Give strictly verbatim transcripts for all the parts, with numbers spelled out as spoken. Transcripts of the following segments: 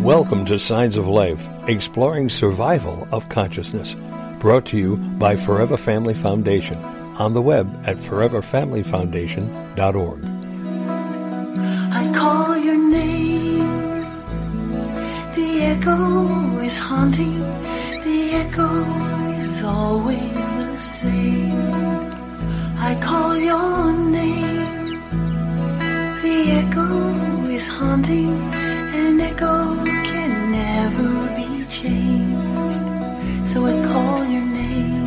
Welcome to Signs of Life, exploring survival of consciousness. Brought to you by Forever Family Foundation. On the web at forever family foundation dot org. I call your name. The echo is haunting. The echo is always the same. I call your name. The echo is haunting. An echo can never be changed. So I call your name.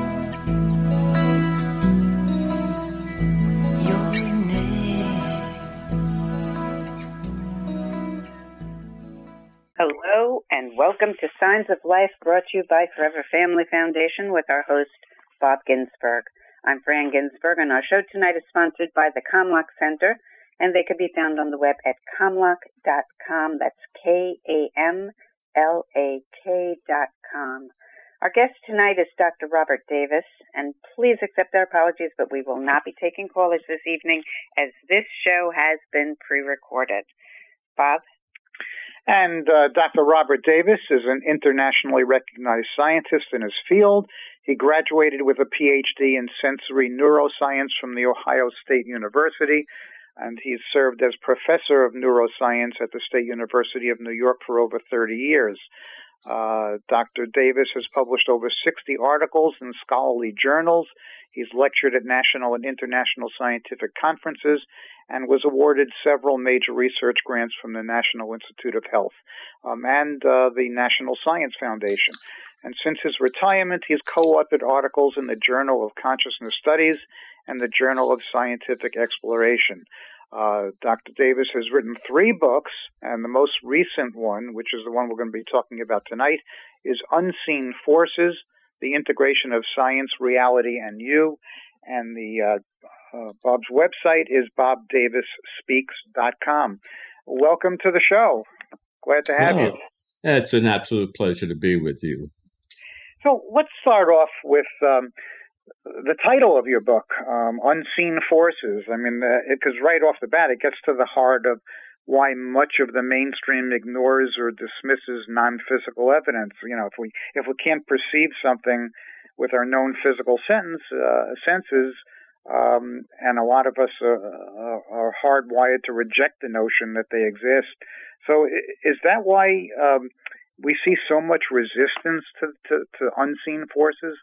Hello and welcome to Signs of Life, brought to you by Forever Family Foundation with our host, Bob Ginsberg. I'm Fran Ginsberg, and our show tonight is sponsored by the Comlock Center, and they can be found on the web at comlock dot com. That's K A M L A K dot com. Our guest tonight is Doctor Robert Davis, and please accept our apologies, but we will not be taking callers this evening as this show has been pre-recorded. Bob? And uh, Doctor Robert Davis is an internationally recognized scientist in his field. He graduated with a P H D in sensory neuroscience from the Ohio State University, and he's served as professor of neuroscience at the State University of New York for over thirty years. Uh, Doctor Davis has published over sixty articles in scholarly journals. He's lectured at national and international scientific conferences and was awarded several major research grants from the National Institute of Health um, and uh, the National Science Foundation. And since his retirement, he's co-authored articles in the Journal of Consciousness Studies and the Journal of Scientific Exploration. Uh, Doctor Davis has written three books, and the most recent one, which is the one we're going to be talking about tonight, is Unseen Forces, the Integration of Science, Reality, and You. And the uh, uh, Bob's website is bob davis speaks dot com. Welcome to the show. Glad to have oh, you. It's an absolute pleasure to be with you. So let's start off with um, the title of your book, um, Unseen Forces. I mean, because uh, right off the bat, it gets to the heart of why much of the mainstream ignores or dismisses non-physical evidence. You know, if we if we can't perceive something with our known physical sentence, uh, senses, um, and a lot of us are, are hardwired to reject the notion that they exist. So is that why um, we see so much resistance to, to, to unseen forces?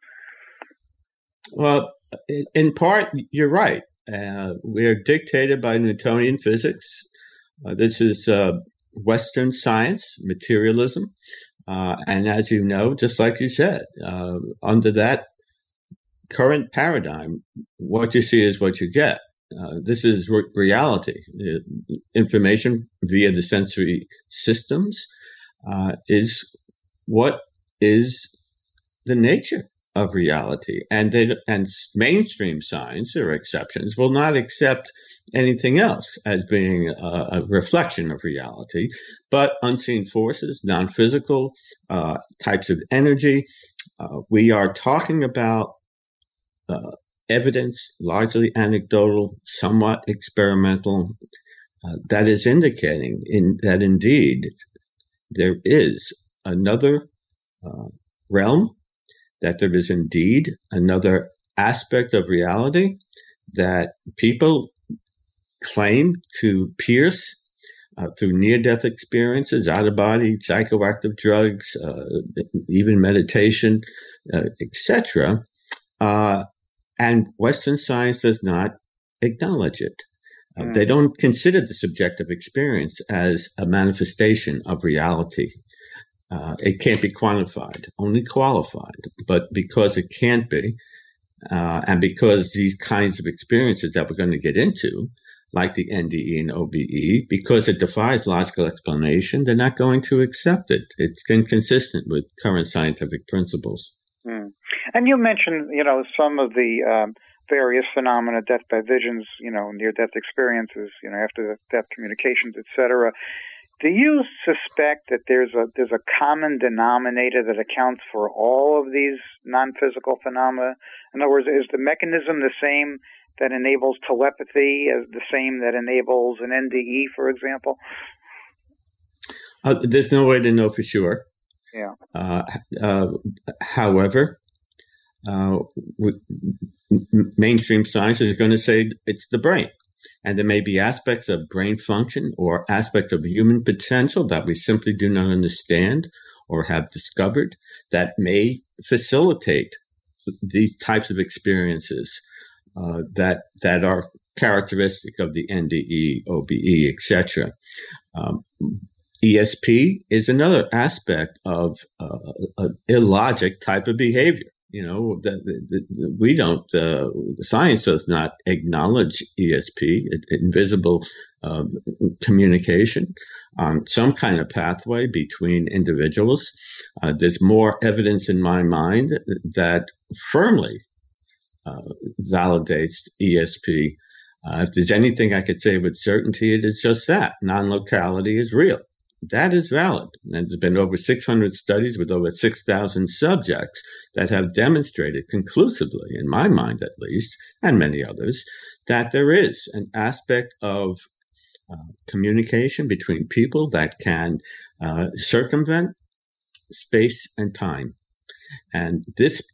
Well, in part, you're right. Uh, we're dictated by Newtonian physics. Uh, this is uh, Western science, materialism. Uh, and as you know, just like you said, uh, under that current paradigm, what you see is what you get. Uh, this is re- reality. Uh, information via the sensory systems uh, is what is the nature of reality. And they, and mainstream science, there are exceptions, will not accept anything else as being a, a reflection of reality, but unseen forces, non-physical uh, types of energy. Uh, we are talking about uh, evidence, largely anecdotal, somewhat experimental, uh, that is indicating in, that indeed there is another uh, realm, that there is indeed another aspect of reality that people claim to pierce uh, through near-death experiences, out-of-body, psychoactive drugs, uh, even meditation, uh, et cetera. Uh, and Western science does not acknowledge it. Uh, mm. They don't consider the subjective experience as a manifestation of reality. Uh, it can't be quantified, only qualified. But because it can't be, uh, and because these kinds of experiences that we're going to get into, like the N D E and O B E, because it defies logical explanation, they're not going to accept it. It's inconsistent with current scientific principles. Mm. And you mentioned, you know, some of the um, various phenomena, death by visions, you know, near-death experiences, you know, after-death communications, et cetera. Do you suspect that there's a there's a common denominator that accounts for all of these non-physical phenomena? In other words, is the mechanism the same that enables telepathy, as the same that enables an N D E, for example? Uh, there's no way to know for sure. Yeah. Uh, uh, however, uh, w- mainstream science is going to say it's the brain. And there may be aspects of brain function or aspects of human potential that we simply do not understand or have discovered that may facilitate these types of experiences uh, that that are characteristic of the N D E, O B E, et cetera. Um, E S P is another aspect of uh, an illogic type of behavior. You know, the, the, the, we don't, uh, the science does not acknowledge E S P, invisible um, communication on some kind of pathway between individuals. Uh, there's more evidence in my mind that firmly uh, validates E S P. Uh, if there's anything I could say with certainty, it is just that. Non-locality is real. That is valid. And there's been over six hundred studies with over six thousand subjects that have demonstrated conclusively, in my mind at least, and many others, that there is an aspect of uh, communication between people that can uh, circumvent space and time. And this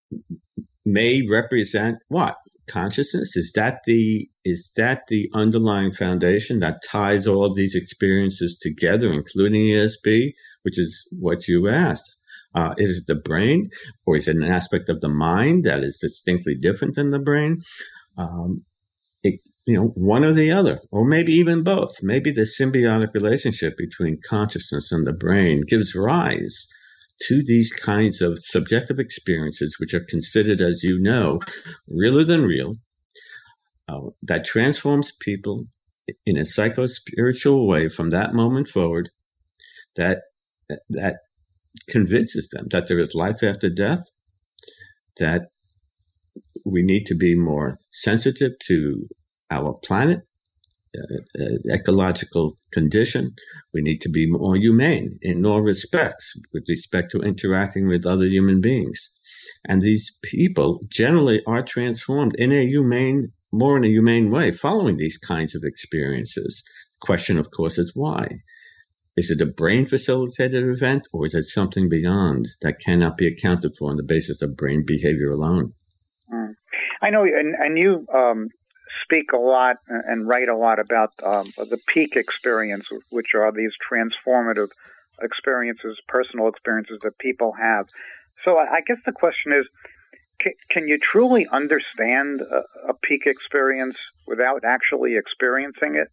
may represent what? Consciousness? Is that the is that the underlying foundation that ties all of these experiences together, including E S P, which is what you asked? Uh, is it the brain, or is it an aspect of the mind that is distinctly different than the brain? Um, it, you know, one or the other, or maybe even both. Maybe the symbiotic relationship between consciousness and the brain gives rise to these kinds of subjective experiences, which are considered, as you know, realer than real, uh, that transforms people in a psycho-spiritual way from that moment forward, that that convinces them that there is life after death, that we need to be more sensitive to our planet, Uh, uh, ecological condition. We need to be more humane in all respects with respect to interacting with other human beings. And these people generally are transformed in a humane, more in a humane way following these kinds of experiences. The question, of course, is why? Is it a brain-facilitated event, or is it something beyond that cannot be accounted for on the basis of brain behavior alone? Mm. I know, and, and you um speak a lot and write a lot about um, the peak experience, which are these transformative experiences, personal experiences that people have. So I guess the question is, can, can you truly understand a, a peak experience without actually experiencing it?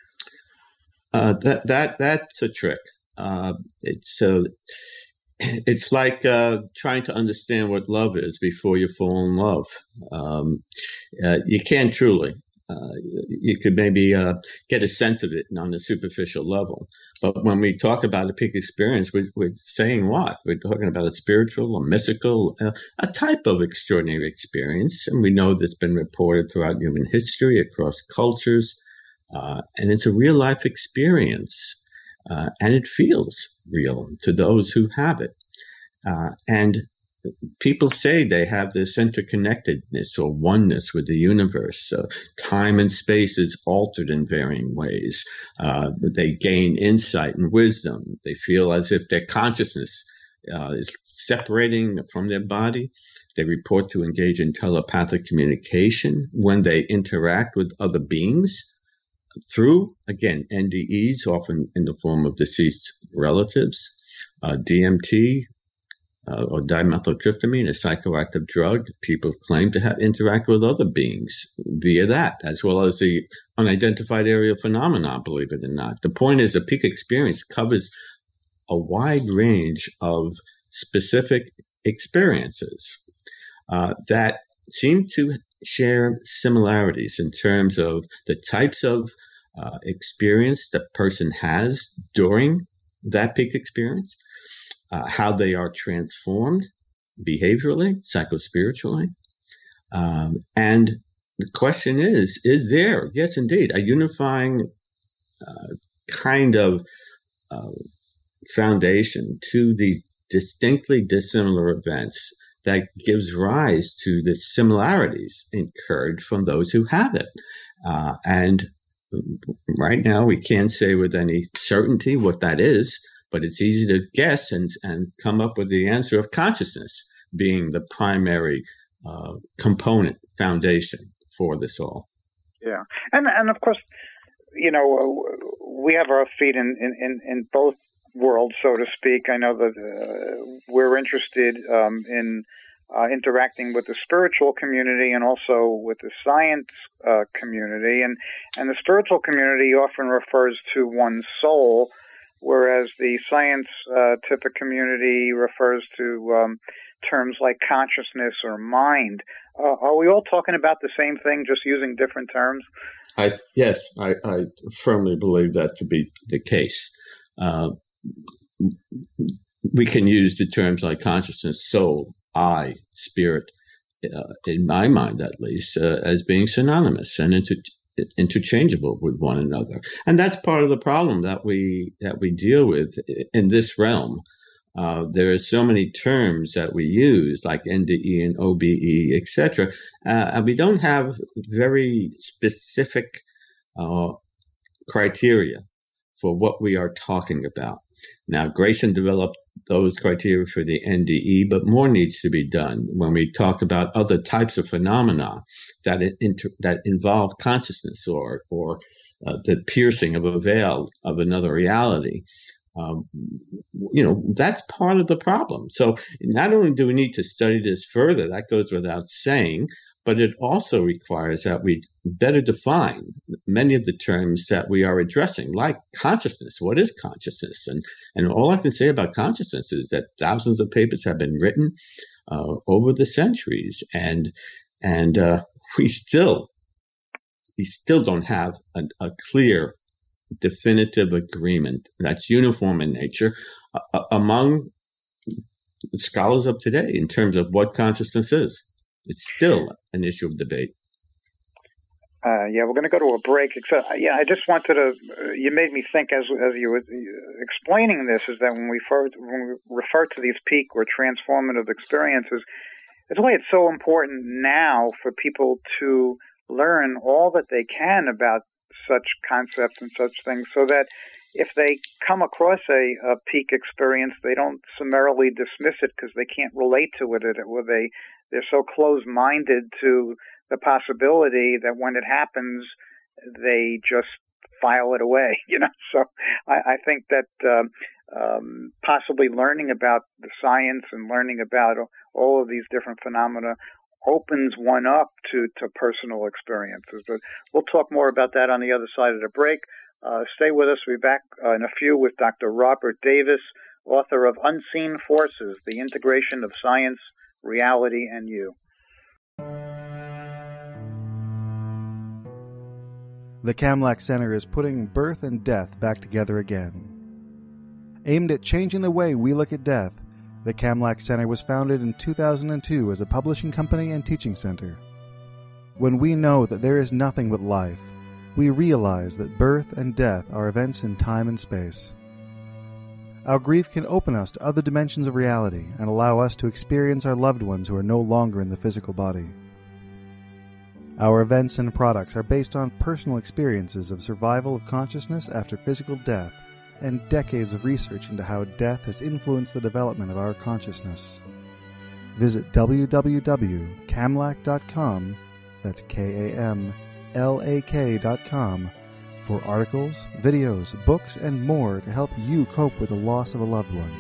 Uh, that that that's a trick. Uh, it's uh, it's like uh, trying to understand what love is before you fall in love. Um, uh, you can't truly. Uh, you could maybe uh, get a sense of it on a superficial level. But when we talk about a peak experience, we're, we're saying what? We're talking about a spiritual, a mystical, uh, a type of extraordinary experience. And we know that's been reported throughout human history, across cultures. Uh, and it's a real life experience. Uh, and it feels real to those who have it. Uh, and people say they have this interconnectedness or oneness with the universe. So time and space is altered in varying ways. Uh, they gain insight and wisdom. They feel as if their consciousness uh, is separating from their body. They report to engage in telepathic communication when they interact with other beings through, again, N D Es, often in the form of deceased relatives, uh, D M T, Uh, or dimethyltryptamine, a psychoactive drug. People claim to have interact with other beings via that, as well as the unidentified area phenomena, believe it or not. The point is, a peak experience covers a wide range of specific experiences uh, that seem to share similarities in terms of the types of uh, experience the person has during that peak experience, Uh, how they are transformed behaviorally, psychospiritually. Um, and the question is, is there, yes, indeed, a unifying uh, kind of uh, foundation to these distinctly dissimilar events that gives rise to the similarities incurred from those who have it? Uh, and right now we can't say with any certainty what that is, but it's easy to guess and, and come up with the answer of consciousness being the primary uh, component, foundation for this all. Yeah. And, and of course, you know, we have our feet in, in, in both worlds, so to speak. I know that uh, we're interested um, in uh, interacting with the spiritual community and also with the science uh, community. And, and the spiritual community often refers to one's soul, whereas the scientific uh, community refers to um, terms like consciousness or mind. Uh, are we all talking about the same thing, just using different terms? I, yes, I, I firmly believe that to be the case. Uh, we can use the terms like consciousness, soul, I, spirit, uh, in my mind at least, uh, as being synonymous and inter- interchangeable with one another. And that's part of the problem that we that we deal with in this realm. Uh, there are so many terms that we use, like N D E and O B E, et cetera, uh, and we don't have very specific uh, criteria for what we are talking about. Now, Grayson developed those criteria for the N D E, but more needs to be done when we talk about other types of phenomena that inter- that involve consciousness or or uh, the piercing of a veil of another reality. Um, you know, that's part of the problem. So not only do we need to study this further, that goes without saying, but it also requires that we better define many of the terms that we are addressing, like consciousness. What is consciousness? And and all I can say about consciousness is that thousands of papers have been written uh, over the centuries, and and uh, we still we still don't have a, a clear, definitive agreement that's uniform in nature uh, among the scholars of today in terms of what consciousness is. It's still an issue of debate. Uh, yeah, we're going to go to a break. Except, yeah, I just wanted to. Uh, you made me think as as you were explaining this, is that when we, refer, when we refer to these peak or transformative experiences, it's why it's so important now for people to learn all that they can about such concepts and such things, so that if they come across a, a peak experience, they don't summarily dismiss it because they can't relate to it, or they they're so close-minded to the possibility that when it happens, they just file it away. You know, so I, I think that um, um, possibly learning about the science and learning about all of these different phenomena opens one up to, to personal experiences. But we'll talk more about that on the other side of the break. Uh, stay with us. We'll be back uh, in a few with Doctor Robert Davis, author of Unseen Forces, The Integration of Science, Reality, and You. The Kamlach Center is putting birth and death back together again. Aimed at changing the way we look at death, the Kamlach Center was founded in two thousand two as a publishing company and teaching center. When we know that there is nothing but life, we realize that birth and death are events in time and space. Our grief can open us to other dimensions of reality and allow us to experience our loved ones who are no longer in the physical body. Our events and products are based on personal experiences of survival of consciousness after physical death and decades of research into how death has influenced the development of our consciousness. Visit w w w dot kamlach dot com, that's K A M L A K dot com, for articles, videos, books, and more to help you cope with the loss of a loved one.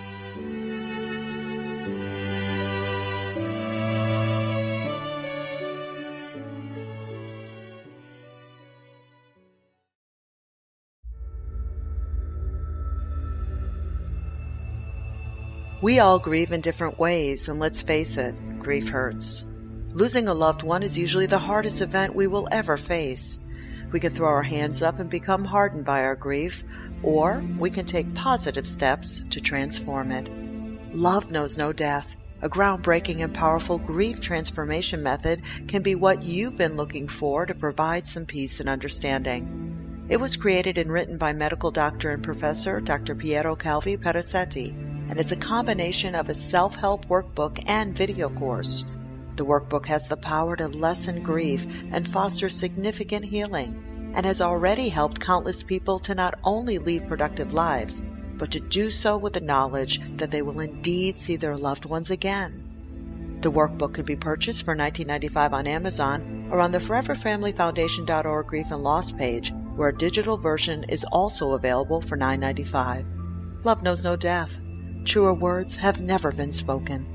We all grieve in different ways, and let's face it, grief hurts. Losing a loved one is usually the hardest event we will ever face. We can throw our hands up and become hardened by our grief, or we can take positive steps to transform it. Love knows no death. A groundbreaking and powerful grief transformation method can be what you've been looking for to provide some peace and understanding. It was created and written by medical doctor and professor Doctor Piero Calvi Perazzetti, and it's a combination of a self-help workbook and video course. The workbook has the power to lessen grief and foster significant healing. and has already helped countless people to not only lead productive lives, but to do so with the knowledge that they will indeed see their loved ones again. The workbook can be purchased for nineteen ninety-five dollars on Amazon or on the forever family foundation dot org Grief and Loss page, where a digital version is also available for nine ninety-five. Love knows no death. Truer words have never been spoken.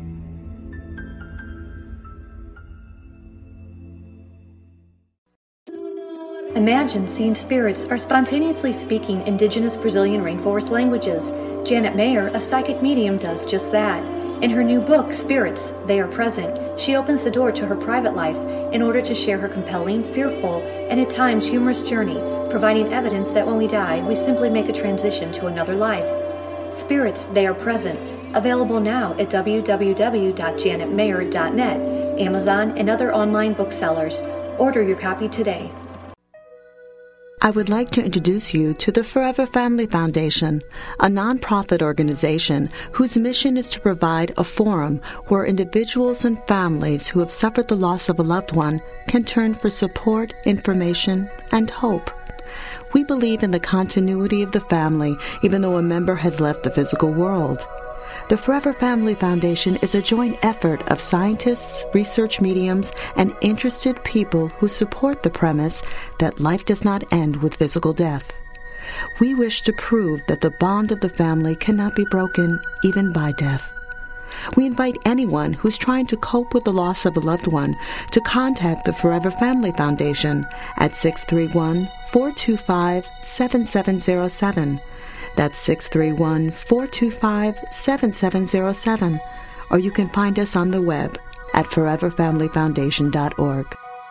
Imagine seeing spirits or spontaneously speaking indigenous Brazilian rainforest languages. Janet Mayer, a psychic medium, does just that. In her new book, Spirits, They Are Present, she opens the door to her private life in order to share her compelling, fearful, and at times humorous journey, providing evidence that when we die, we simply make a transition to another life. Spirits, They Are Present, available now at w w w dot janet mayer dot net, Amazon, and other online booksellers. Order your copy today. I would like to introduce you to the Forever Family Foundation, a nonprofit organization whose mission is to provide a forum where individuals and families who have suffered the loss of a loved one can turn for support, information, and hope. We believe in the continuity of the family even though a member has left the physical world. The Forever Family Foundation is a joint effort of scientists, research mediums, and interested people who support the premise that life does not end with physical death. We wish to prove that the bond of the family cannot be broken even by death. We invite anyone who's trying to cope with the loss of a loved one to contact the Forever Family Foundation at six three one, four two five, seven seven zero seven. That's six three one, four two five, seven seven zero seven. Or you can find us on the web at forever family foundation dot org.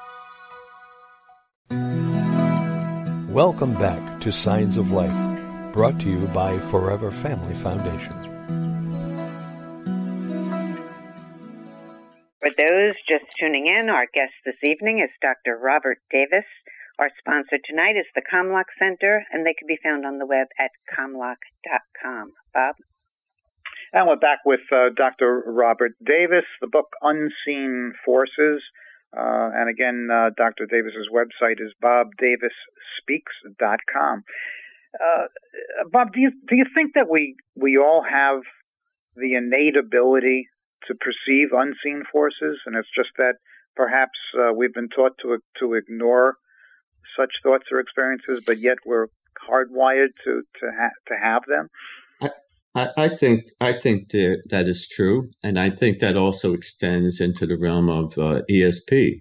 Welcome back to Signs of Life, brought to you by Forever Family Foundation. For those just tuning in, our guest this evening is Doctor Robert Davis. Our sponsor tonight is the Comlock Center, and they can be found on the web at comlock dot com. Bob? And we're back with uh, Doctor Robert Davis, the book Unseen Forces. Uh, and again, uh, Doctor Davis's website is bob davis speaks dot com. Uh, Bob, do you do you think that we we all have the innate ability to perceive unseen forces, and it's just that perhaps uh, we've been taught to to ignore such thoughts or experiences, but yet we're hardwired to to, ha- to have them? I, I think I think that, that is true, and I think that also extends into the realm of uh, E S P.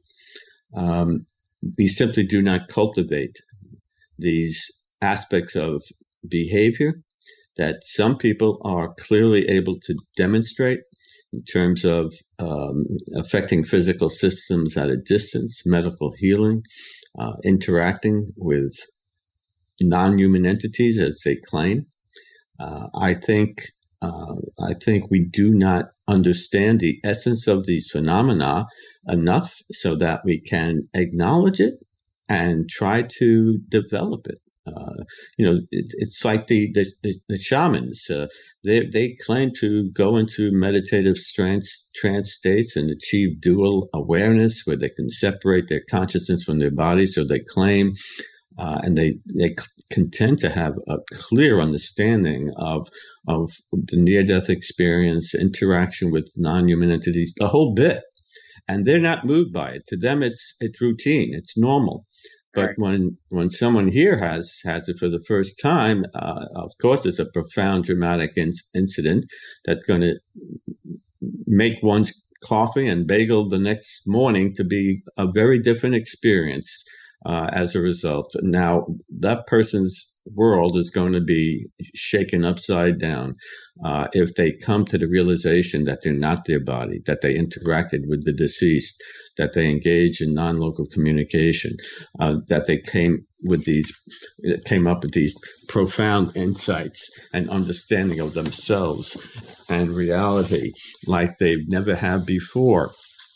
Um, we simply do not cultivate these aspects of behavior that some people are clearly able to demonstrate in terms of um, affecting physical systems at a distance, medical healing, uh, interacting with non-human entities as they claim. Uh, I think uh, I think we do not understand the essence of these phenomena enough so that we can acknowledge it and try to develop it. Uh, you know, it, it's like the the, the, the shamans. Uh, they they claim to go into meditative trance trance states and achieve dual awareness, where they can separate their consciousness from their body. So they claim. Uh, and they, they contend to have a clear understanding of of the near-death experience, interaction with non-human entities, the whole bit. And they're not moved by it. To them, it's it's routine, it's normal. But right. when when someone here has has it for the first time, uh, of course, it's a profound, dramatic in- incident that's going to make one's coffee and bagel the next morning to be a very different experience. Uh, as a result, now that person's world is going to be shaken upside down uh, if they come to the realization that they're not their body, that they interacted with the deceased, that they engage in non-local communication, uh, that they came with these, came up with these profound insights and understanding of themselves and reality like they've never had before.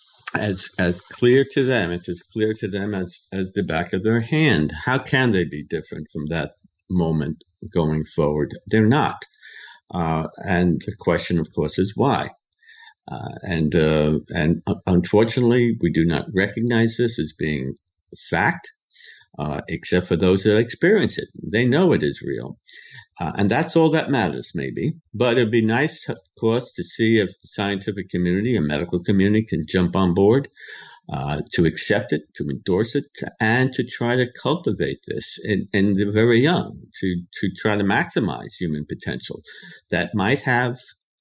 As as clear to them, it's as clear to them as, as the back of their hand. How can they be different from that moment going forward? They're not. Uh, and the question, of course, is why? Uh, and uh, and unfortunately, we do not recognize this as being fact. uh, except for those that experience it. They know it is real. Uh, and that's all that matters, maybe. But it'd be nice, of course, to see if the scientific community and medical community can jump on board, uh, to accept it, to endorse it, and to try to cultivate this in, in the very young, to, to try to maximize human potential that might have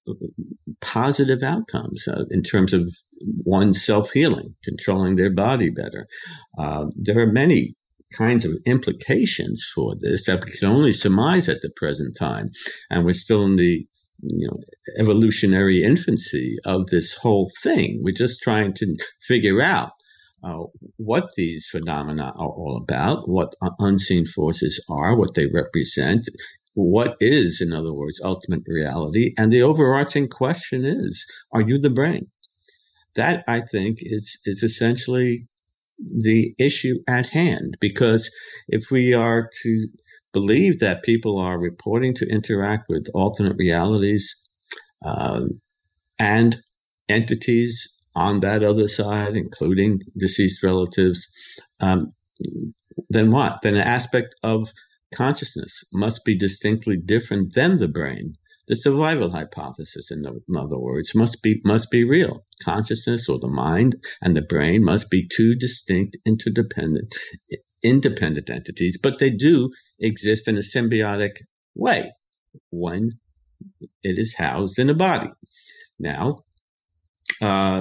positive outcomes uh, in terms of one's self-healing, controlling their body better. Uh, there are many kinds of implications for this that we can only surmise at the present time. And we're still in the you know, evolutionary infancy of this whole thing. We're just trying to figure out uh, what these phenomena are all about, what unseen forces are, what they represent, what is, in other words, ultimate reality. And the overarching question is, are you the brain? That, I think, is, is essentially the issue at hand, because if we are to believe that people are reporting to interact with alternate realities uh, and entities on that other side, including deceased relatives, um, then what? Then an aspect of consciousness must be distinctly different than the brain. The survival hypothesis, in other words, must be must be real. Consciousness, or the mind, and the brain must be two distinct, interdependent, independent entities, but they do exist in a symbiotic way when it is housed in a body. Now, uh,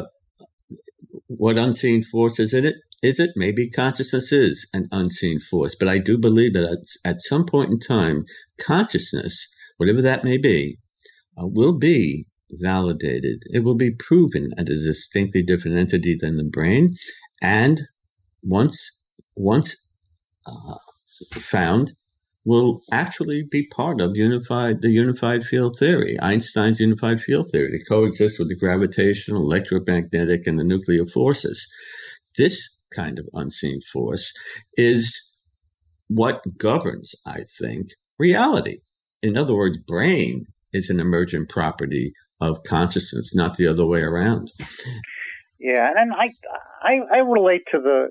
what unseen force is it? Is it? Maybe consciousness is an unseen force, but I do believe that at, at some point in time, consciousness, whatever that may be, uh, will be validated. It will be proven as a distinctly different entity than the brain. And once, once uh, found, will actually be part of unified, the unified field theory, Einstein's unified field theory, to coexist with the gravitational, electromagnetic, and the nuclear forces. This kind of unseen force is what governs, I think, reality. In other words, brain is an emergent property of consciousness, not the other way around. Yeah, and I I, I relate to the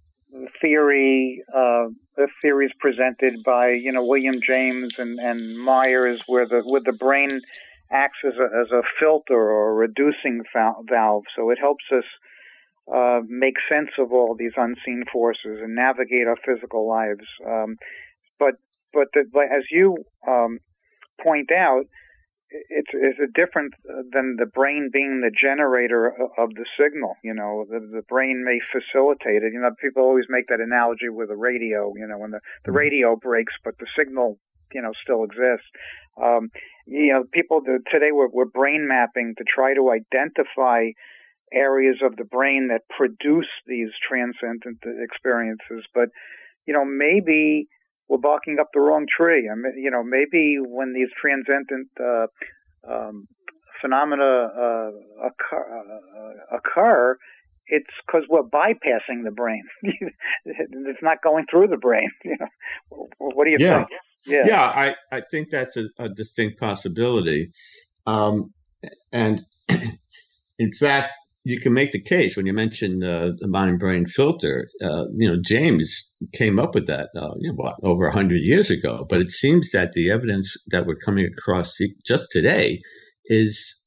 theory, uh, the theories presented by you know William James and, and Myers, where the where the brain acts as a as a filter or a reducing valve, so it helps us uh, make sense of all these unseen forces and navigate our physical lives. Um, but but the, as you um, point out, it's, it's a different than the brain being the generator of the signal. You know, the, the brain may facilitate it. You know, people always make that analogy with a radio. You know, when the, the radio breaks, but the signal, you know, still exists. Um, you know, people do, today we're, we're brain mapping to try to identify areas of the brain that produce these transcendent experiences. But, you know, maybe we're barking up the wrong tree. I mean, you know, maybe when these transcendent uh, um, phenomena uh, occur, uh, occur, it's because we're bypassing the brain. It's not going through the brain. You know, what do you yeah. think? Yeah, yeah, I, I think that's a, a distinct possibility. Um, and in fact, you can make the case when you mention uh, the mind-brain filter. Uh, you know, James came up with that uh, you know, what, over a hundred years ago. But it seems that the evidence that we're coming across just today is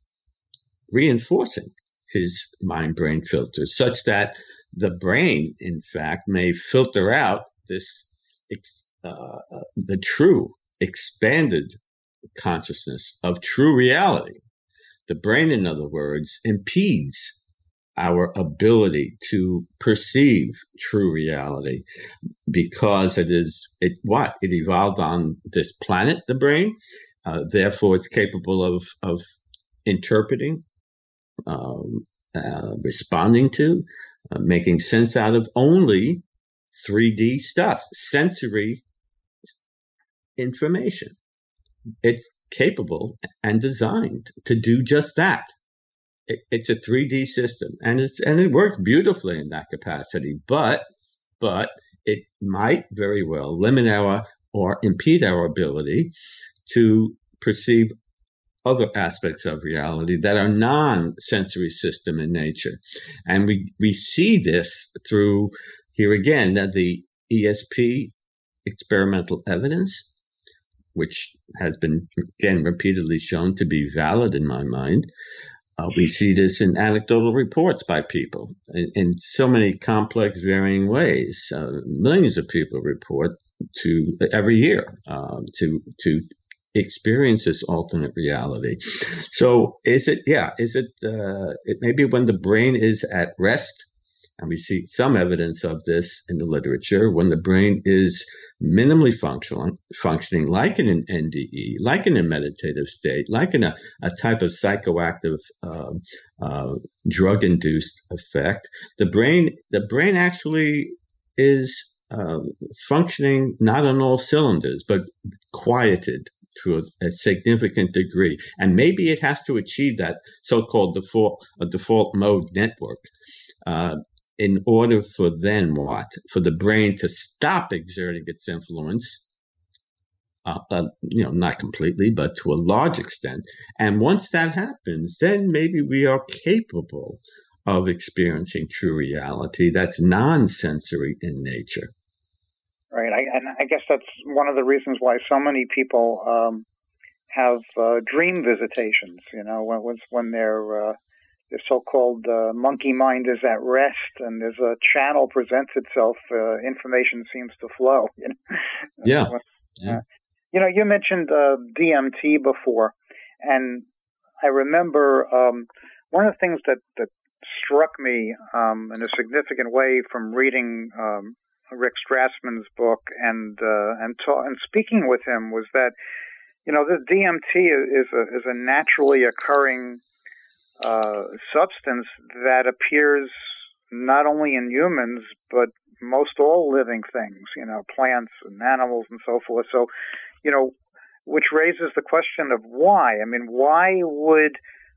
reinforcing his mind-brain filter, such that the brain, in fact, may filter out this uh, uh, the true expanded consciousness of true reality. The brain, in other words, impedes our ability to perceive true reality because it is, it what? It evolved on this planet, the brain. Uh, therefore, it's capable of, of interpreting, um, uh, responding to, uh, making sense out of only three D stuff, sensory information. It's capable and designed to do just that. It, it's a three D system, and it's and it works beautifully in that capacity. But but it might very well limit our or impede our ability to perceive other aspects of reality that are non-sensory system in nature. And we we see this through here again that the E S P experimental evidence, which has been, again, repeatedly shown to be valid in my mind. Uh, we see this in anecdotal reports by people in, in so many complex, varying ways. Uh, millions of people report to every year um, to to experience this alternate reality. So, is it? Yeah, is it? Uh, it maybe when the brain is at rest, and we see some evidence of this in the literature, when the brain is minimally functional, functioning like in an N D E, like in a meditative state, like in a, a type of psychoactive uh, uh, drug-induced effect, the brain the brain actually is uh, functioning not on all cylinders, but quieted to a, a significant degree. And maybe it has to achieve that so-called default a default mode network. Uh, in order for then what? For the brain to stop exerting its influence, uh, uh, you know, not completely, but to a large extent. And once that happens, then maybe we are capable of experiencing true reality that's non-sensory in nature. Right. I, and I guess that's one of the reasons why so many people um, have uh, dream visitations, you know, when, when they're... Uh, The so-called uh, monkey mind is at rest, and as a channel presents itself, uh, information seems to flow. You know? Yeah. Uh, yeah. You know, you mentioned uh, D M T before, and I remember um, one of the things that, that struck me um, in a significant way from reading um, Rick Strassman's book and uh, and, ta- and speaking with him was that, you know, this D M T is a is a naturally occurring Uh, substance that appears not only in humans, but most all living things, you know, plants and animals and so forth. So, you know, which raises the question of why. I mean, why would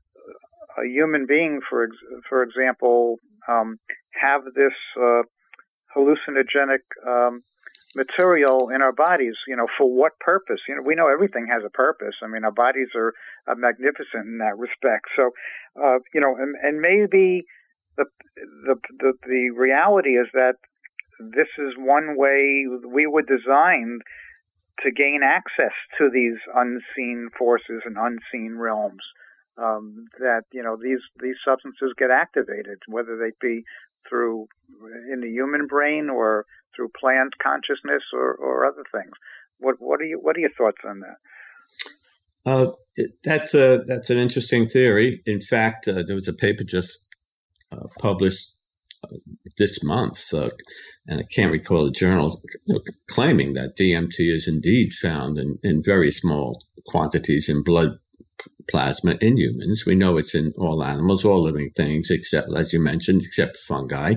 a human being, for ex- for example, um, have this uh, hallucinogenic um, material in our bodies? You know, for what purpose? You know, we know everything has a purpose. I mean, our bodies are, are magnificent in that respect. So, uh, you know, and, and maybe the, the the the reality is that this is one way we were designed to gain access to these unseen forces and unseen realms. Um, that you know these these substances get activated, whether they be through in the human brain or through plant consciousness or, or other things. What what are you what are your thoughts on that? Uh, that's a that's an interesting theory. In fact, uh, there was a paper just uh, published uh, this month, uh, and I can't recall the journal, claiming that D M T is indeed found in, in very small quantities in blood plasma in humans. We know it's in all animals, all living things, except, as you mentioned, except fungi.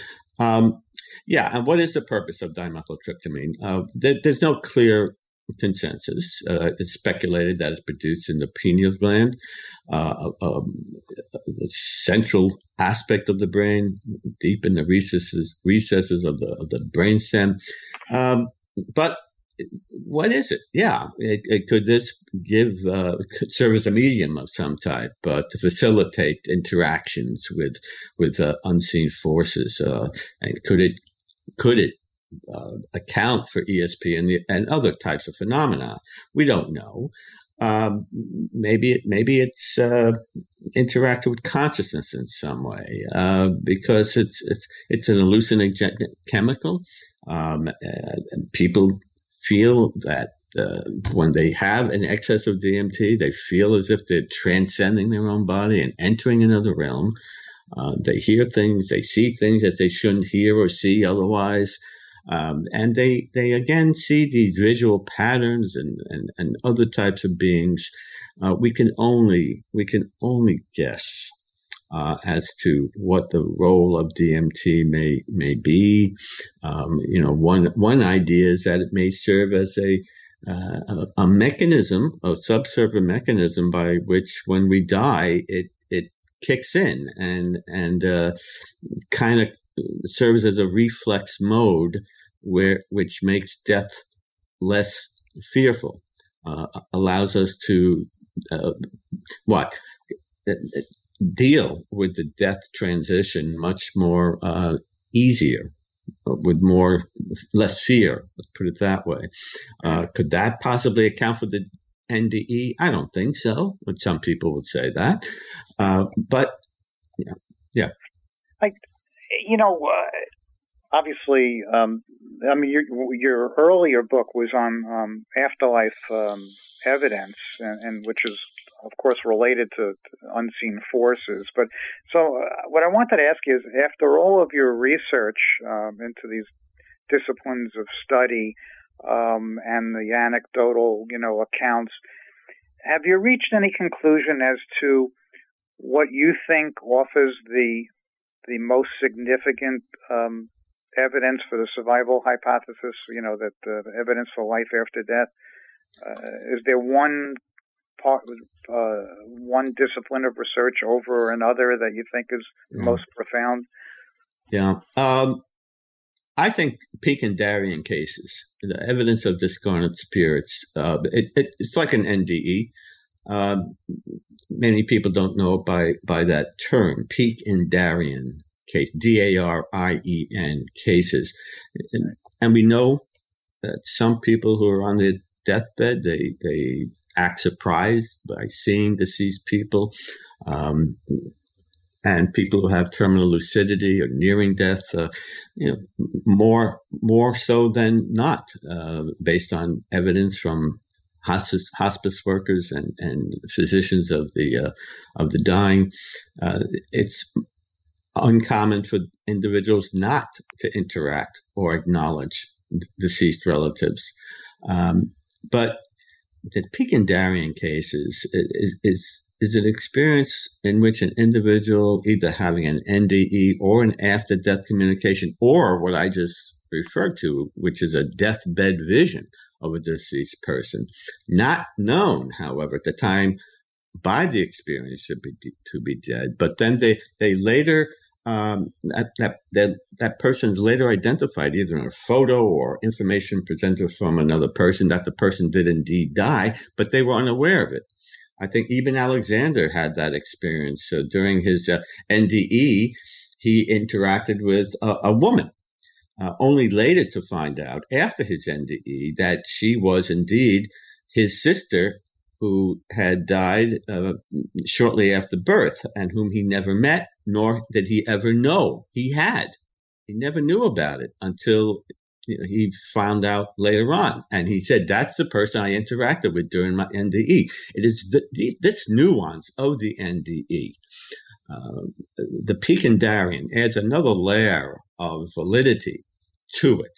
Um, yeah, and what is the purpose of dimethyltryptamine? Uh, there, there's no clear consensus. Uh, it's speculated that it's produced in the pineal gland, uh, um, the central aspect of the brain, deep in the recesses recesses of the of the brainstem. Um, but what is it? Yeah, it, it could this give uh, could serve as a medium of some type, but uh, to facilitate interactions with with uh, unseen forces. Uh, and could it could it uh, account for E S P and the, and other types of phenomena? We don't know. Um, maybe it maybe it's uh, interacted with consciousness in some way uh, because it's it's it's an hallucinogenic chemical. Um, and people feel that uh, when they have an excess of D M T, they feel as if they're transcending their own body and entering another realm. Uh, they hear things, they see things that they shouldn't hear or see otherwise. Um, and they, they again see these visual patterns and, and, and other types of beings. Uh, we can only, we can only guess Uh, as to what the role of D M T may may be. Um, you know, one one idea is that it may serve as a uh, a, a mechanism, a subservient mechanism by which, when we die, it it kicks in and and uh, kind of serves as a reflex mode where which makes death less fearful, uh, allows us to uh, what. deal with the death transition much more uh, easier with more, less fear. Let's put it that way. Uh, could that possibly account for the N D E? I don't think so, but some people would say that. Uh, but yeah, yeah. I, you know, uh, obviously, um, I mean, your, your earlier book was on um, afterlife um, evidence, and, and which is, of course, related to, to unseen forces. But so uh, what I wanted to ask you is, after all of your research um, into these disciplines of study um, and the anecdotal, you know, accounts, have you reached any conclusion as to what you think offers the the most significant um, evidence for the survival hypothesis? You know, that uh, the evidence for life after death. Uh, is there one part, uh, one discipline of research over another that you think is Mm. most profound? Yeah. Um, I think Peake and Darien cases, the evidence of discarnate spirits, uh, it, it, it's like an N D E. Um, many people don't know by, by that term, Peake and Darien case, D A R I E N cases. And, and we know that some people who are on their deathbed, they, they act surprised by seeing deceased people. Um, and people who have terminal lucidity or nearing death, uh, you know, more, more so than not, uh, based on evidence from hospice, hospice workers and, and physicians of the, uh, of the dying. Uh, it's uncommon for individuals not to interact or acknowledge deceased relatives. Um, but the Peake and Darien cases is, is, is an experience in which an individual either having an N D E or an after-death communication, or what I just referred to, which is a deathbed vision of a deceased person, not known, however, at the time by the experience to be, to be dead, but then they, they later Um, that, that, that, that person's later identified either in a photo or information presented from another person that the person did indeed die, but they were unaware of it. I think Eben Alexander had that experience uh, during his uh, N D E. He interacted with a, a woman, uh, only later to find out after his N D E that she was indeed his sister, who had died uh, shortly after birth and whom he never met, nor did he ever know he had. He never knew about it until, you know, he found out later on. And he said, that's the person I interacted with during my N D E. It is the, the, this nuance of the N D E. Uh, the Peake and Darien adds another layer of validity to it.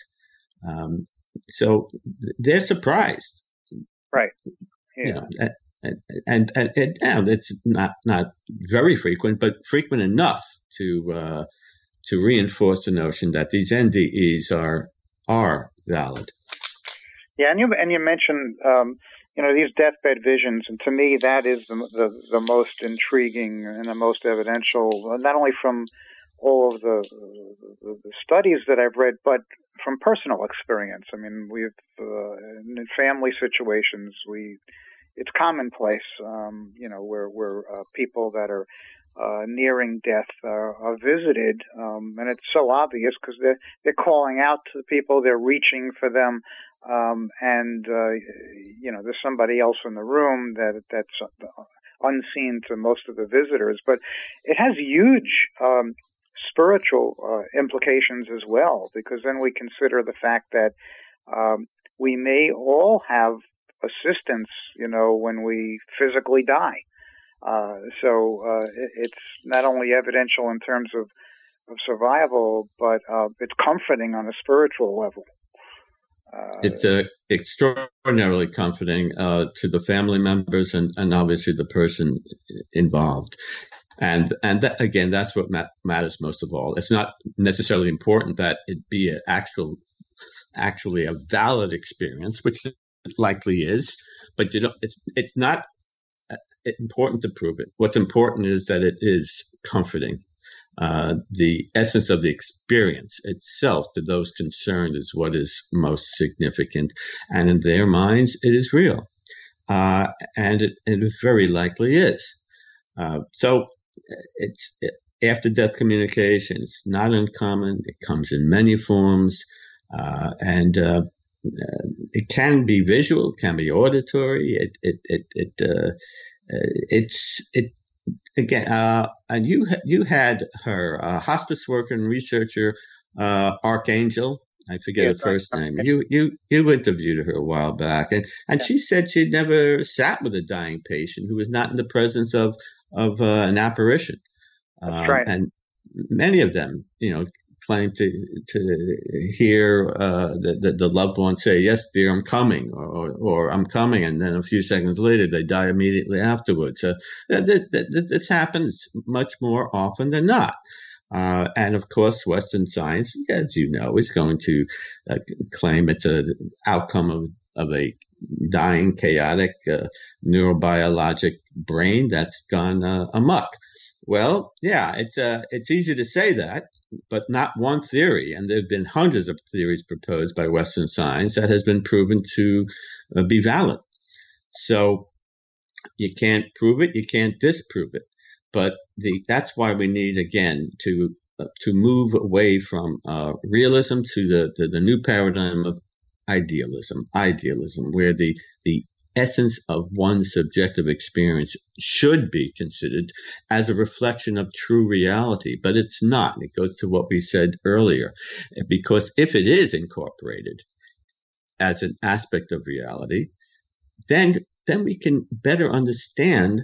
Um, so they're surprised. Right. Yeah. You know, and, and, and, and, and it's not, not very frequent, but frequent enough to, uh, to reinforce the notion that these N D Es are, are valid. Yeah. And you, and you mentioned, um, you know, these deathbed visions, and to me, that is the, the, the most intriguing and the most evidential, not only from all of the, the, the studies that I've read, but from personal experience. I mean, we've, uh, in family situations, we, it's commonplace, um, you know, where, where, uh, people that are, uh, nearing death are, are visited. Um, and it's so obvious because they're, they're calling out to the people, they're reaching for them. Um, and, uh, you know, there's somebody else in the room that, that's unseen to most of the visitors, but it has huge, um, spiritual, uh, implications as well, because then we consider the fact that, um, we may all have assistance, you know, when we physically die. Uh, so, uh, it, it's not only evidential in terms of, of survival, but, uh, it's comforting on a spiritual level. Uh, it's uh, extraordinarily comforting, uh, to the family members and, and obviously the person involved. And, and that, again, that's what ma- matters most of all. It's not necessarily important that it be an actual, actually a valid experience, which it likely is, but you don't, it's, it's not important to prove it. What's important is that it is comforting. Uh, the essence of the experience itself to those concerned is what is most significant. And in their minds, it is real. Uh, and it, it very likely is. Uh, so it's, it, after-death communication. It's not uncommon. It comes in many forms, uh, and uh, uh, it can be visual, it can be auditory. It it it, it uh, it's it again. Uh, and you you had her uh, hospice worker and researcher, uh, Archangel. I forget yes, her first name. You you you interviewed her a while back, and and yeah. she said she'd never sat with a dying patient who was not in the presence of of uh, an apparition. That's right. Um, and many of them, you know, claim to to hear uh, the, the the loved one say, "Yes, dear, I'm coming," or, or, or "I'm coming," and then a few seconds later they die immediately afterwards. So that, that, that, this happens much more often than not. Uh, and of course, Western science, as you know, is going to uh, claim it's an outcome of, of a dying, chaotic, uh, neurobiologic brain that's gone uh, amok. Well, yeah, it's uh, it's easy to say that, but not one theory. And there have been hundreds of theories proposed by Western science that has been proven to uh, be valid. So you can't prove it, you can't disprove it. But the, that's why we need, again, to uh, to move away from uh, realism to the to the new paradigm of idealism, idealism, where the the essence of one's subjective experience should be considered as a reflection of true reality, but it's not. It goes to what we said earlier, because if it is incorporated as an aspect of reality, then then we can better understand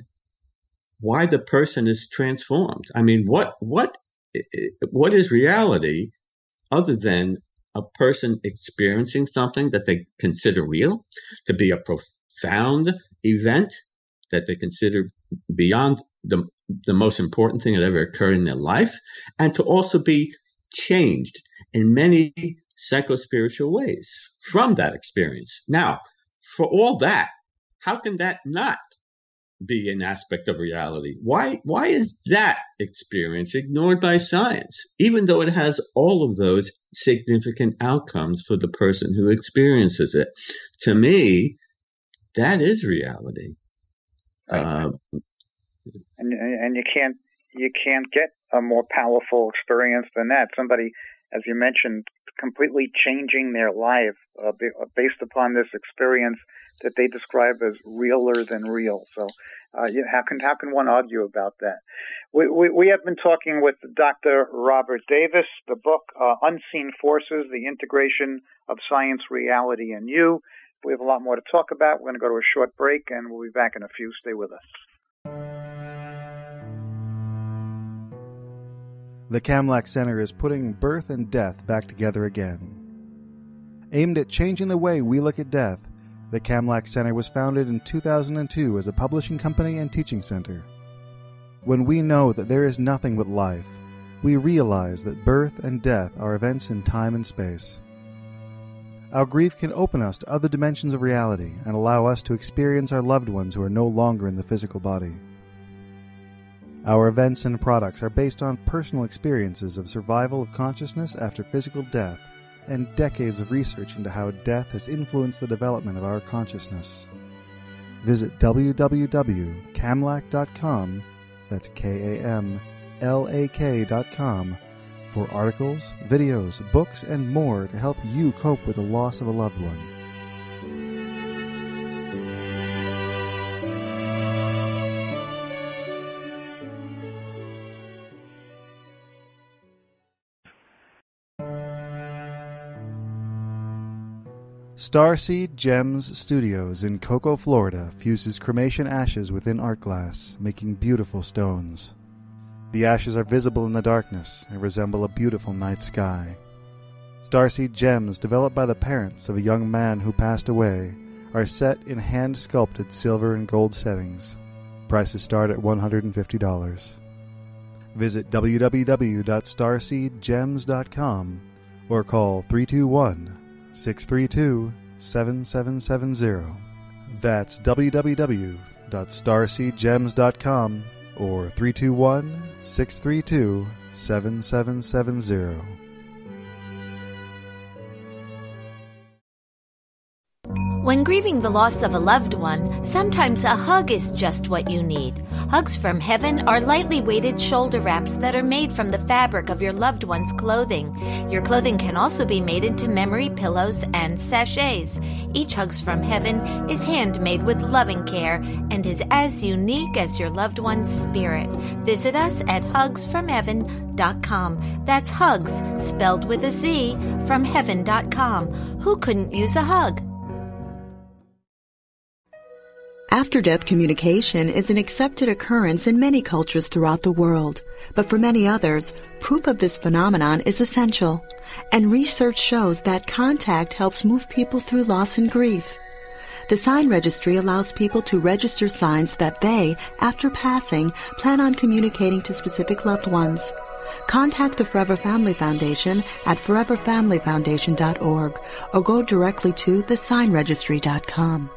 why the person is transformed. I mean, what what what is reality other than a person experiencing something that they consider real, to be a profound event that they consider beyond the the most important thing that ever occurred in their life, and to also be changed in many psychospiritual ways from that experience. Now, for all that, how can that not be an aspect of reality? Why why is that experience ignored by science, even though it has all of those significant outcomes for the person who experiences it? To me, that is reality. Right. Uh, and and you can't you can't get a more powerful experience than that. Somebody, as you mentioned, completely changing their life uh, based upon this experience that they describe as realer than real. So, uh, you know, how can how can one argue about that? We, we we have been talking with Doctor Robert Davis. The book uh, Unseen Forces: The Integration of Science, Reality, and You. We have a lot more to talk about. We're going to go to a short break, and we'll be back in a few. Stay with us. The Kamlach Center is putting birth and death back together again. Aimed at changing the way we look at death, the Kamlach Center was founded in two thousand two as a publishing company and teaching center. When we know that there is nothing but life, we realize that birth and death are events in time and space. Our grief can open us to other dimensions of reality and allow us to experience our loved ones who are no longer in the physical body. Our events and products are based on personal experiences of survival of consciousness after physical death and decades of research into how death has influenced the development of our consciousness. Visit w w w dot kamlach dot com, that's K A M L A K dot com, for articles, videos, books, and more to help you cope with the loss of a loved one. Starseed Gems Studios in Cocoa, Florida fuses cremation ashes within art glass, making beautiful stones. The ashes are visible in the darkness and resemble a beautiful night sky. Starseed Gems, developed by the parents of a young man who passed away, are set in hand-sculpted silver and gold settings. Prices start at one hundred fifty dollars. Visit w w w dot starseed gems dot com or call three two one, six three two, seven seven seven zero. That's w w w dot starseed gems dot com or three two one, six three two, seven seven seven zero. When grieving the loss of a loved one, sometimes a hug is just what you need. Hugs from Heaven are lightly weighted shoulder wraps that are made from the fabric of your loved one's clothing. Your clothing can also be made into memory pillows and sachets. Each Hugs from Heaven is handmade with loving care and is as unique as your loved one's spirit. Visit us at hugs from heaven dot com. That's hugs, spelled with a Z, from heaven dot com. Who couldn't use a hug? After-death communication is an accepted occurrence in many cultures throughout the world, but for many others, proof of this phenomenon is essential, and research shows that contact helps move people through loss and grief. The Sign Registry allows people to register signs that they, after passing, plan on communicating to specific loved ones. Contact the Forever Family Foundation at forever family foundation dot org or go directly to the sign registry dot com.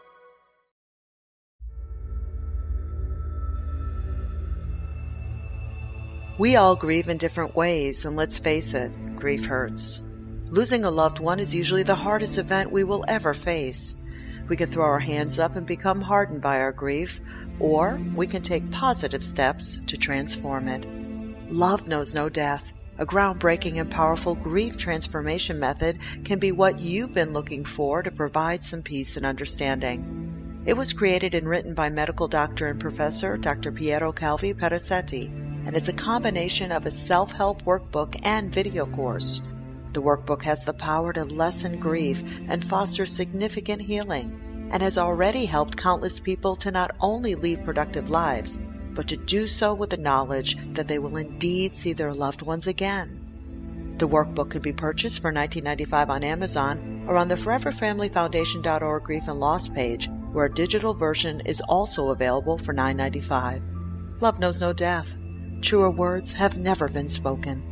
We all grieve in different ways, and let's face it, grief hurts. Losing a loved one is usually the hardest event we will ever face. We can throw our hands up and become hardened by our grief, or we can take positive steps to transform it. Love knows no death. A groundbreaking and powerful grief transformation method can be what you've been looking for to provide some peace and understanding. It was created and written by medical doctor and professor Doctor Piero Calvi Perazzetti, and it's a combination of a self-help workbook and video course. The workbook has the power to lessen grief and foster significant healing, and has already helped countless people to not only lead productive lives, but to do so with the knowledge that they will indeed see their loved ones again. The workbook can be purchased for nineteen ninety-five dollars on Amazon or on the forever family foundation dot org Grief and Loss page, where a digital version is also available for nine ninety-five. Love knows no death. Truer words have never been spoken.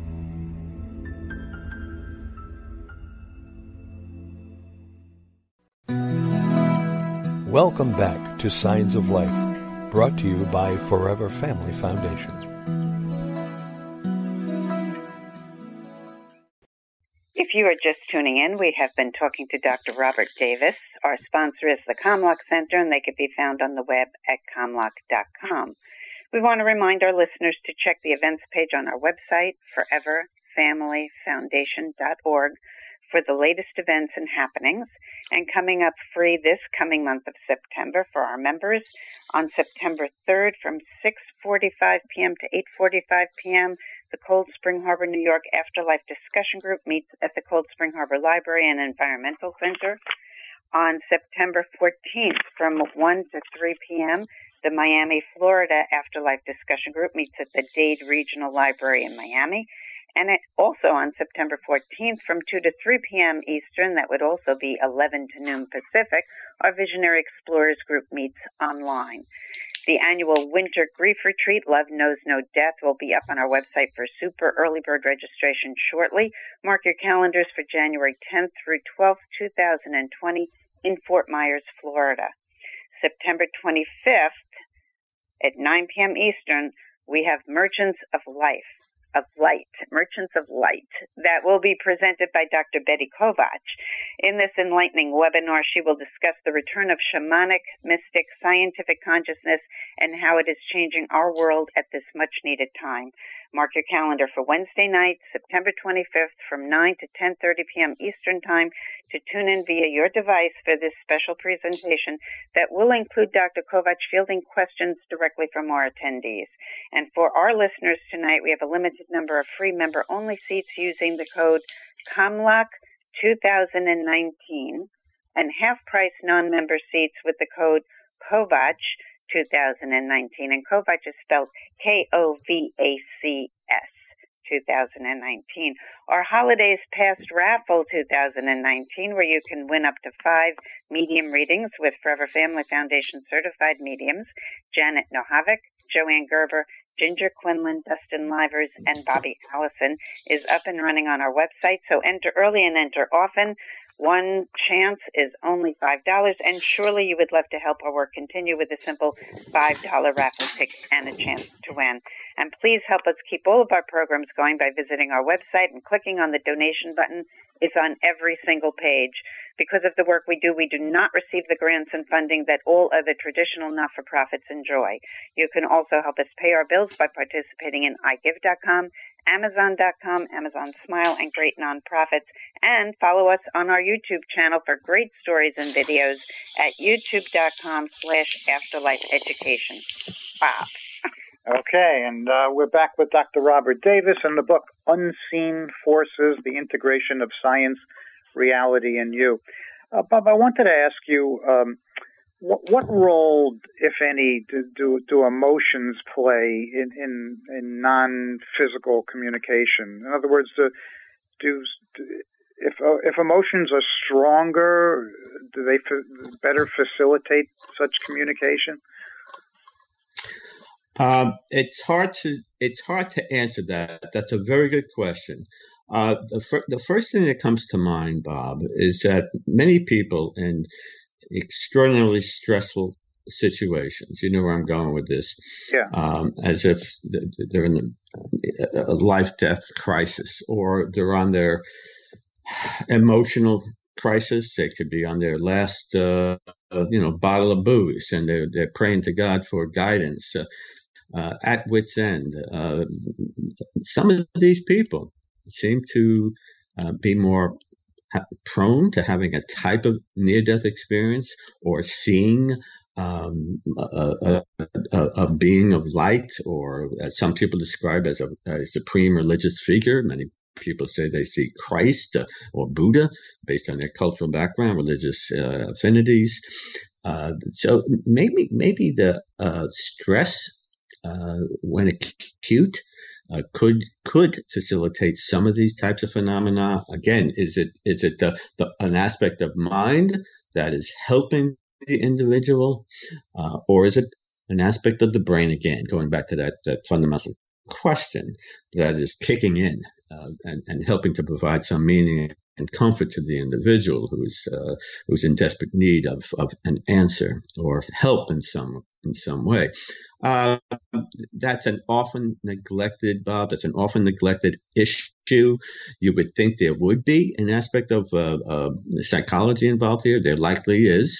Welcome back to Signs of Life, brought to you by Forever Family Foundation. If you are just tuning in, we have been talking to Doctor Robert Davis. Our sponsor is the Comlock Center, and they can be found on the web at comlock dot com. We want to remind our listeners to check the events page on our website, forever family foundation dot org, for the latest events and happenings. And coming up free this coming month of September for our members, on September third from six forty-five p.m. to eight forty-five p.m., the Cold Spring Harbor, New York Afterlife Discussion Group meets at the Cold Spring Harbor Library and Environmental Center. On September fourteenth from one to three p.m., the Miami, Florida Afterlife Discussion Group meets at the Dade Regional Library in Miami. And it also on September fourteenth from two to three p.m. Eastern, that would also be eleven to noon Pacific, our Visionary Explorers Group meets online. The annual Winter Grief Retreat, Love Knows No Death, will be up on our website for super early bird registration shortly. Mark your calendars for January tenth through twelfth, two thousand twenty in Fort Myers, Florida. September twenty-fifth at nine p.m. Eastern, we have Merchants of Life. Of Light, Merchants of Light, that will be presented by Doctor Betty Kovach. In this enlightening webinar, she will discuss the return of shamanic, mystic, scientific consciousness and how it is changing our world at this much-needed time. Mark your calendar for Wednesday night, September twenty-fifth, from nine to ten thirty p.m. Eastern Time, to tune in via your device for this special presentation that will include Doctor Kovach fielding questions directly from our attendees. And for our listeners tonight, we have a limited number of free member-only seats using the code COMLOCK two thousand nineteen, and half-price non-member seats with the code Kovach two thousand nineteen, and Kovach is spelled K O V A C S, two thousand nineteen. Our Holidays Past Raffle two thousand nineteen, where you can win up to five medium readings with Forever Family Foundation certified mediums, Janet Nohavik, Joanne Gerber, Ginger Quinlan, Dustin Livers, and Bobby Allison, is up and running on our website. So enter early and enter often. One chance is only five dollars, and surely you would love to help our work continue with a simple five dollar raffle ticket and a chance to win. And please help us keep all of our programs going by visiting our website and clicking on the donation button. It's on every single page. Because of the work we do, we do not receive the grants and funding that all other traditional not-for-profits enjoy. You can also help us pay our bills by participating in i give dot com, amazon dot com, Amazon Smile, and great nonprofits. And follow us on our YouTube channel for great stories and videos at youtube dot com slash afterlife education. Bob. Okay, and uh, we're back with Doctor Robert Davis and the book Unseen Forces, The Integration of Science, Reality, and You. Uh, Bob, I wanted to ask you, um, what, what role, if any, do, do, do emotions play in, in, in non-physical communication? In other words, do, do if uh, if emotions are stronger, do they f- better facilitate such communication? Um, it's hard to it's hard to answer that. That's a very good question. Uh, the, fir- the first thing that comes to mind, Bob, is that many people in extraordinarily stressful situations, you know where I'm going with this, yeah. um, as if they're in a life-death crisis, or they're on their emotional crisis. They could be on their last, uh, you know, bottle of booze, and they're they're praying to God for guidance. Uh, Uh, at wit's end. Uh, some of these people seem to uh, be more ha- prone to having a type of near-death experience, or seeing um, a, a, a, a being of light, or as some people describe as a, a supreme religious figure. Many people say they see Christ uh, or Buddha based on their cultural background, religious uh, affinities. Uh, so maybe maybe the uh, stress Uh, when acute, uh, could could facilitate some of these types of phenomena. Again, is it is it the, the an aspect of mind that is helping the individual, uh, or is it an aspect of the brain? Again, going back to that that fundamental question that is kicking in uh, and and helping to provide some meaning and comfort to the individual who's uh, who's in desperate need of of an answer or help in some in some way. Uh, that's an often neglected, Bob. That's an often neglected issue. You would think there would be an aspect of uh, uh, psychology involved here. There likely is.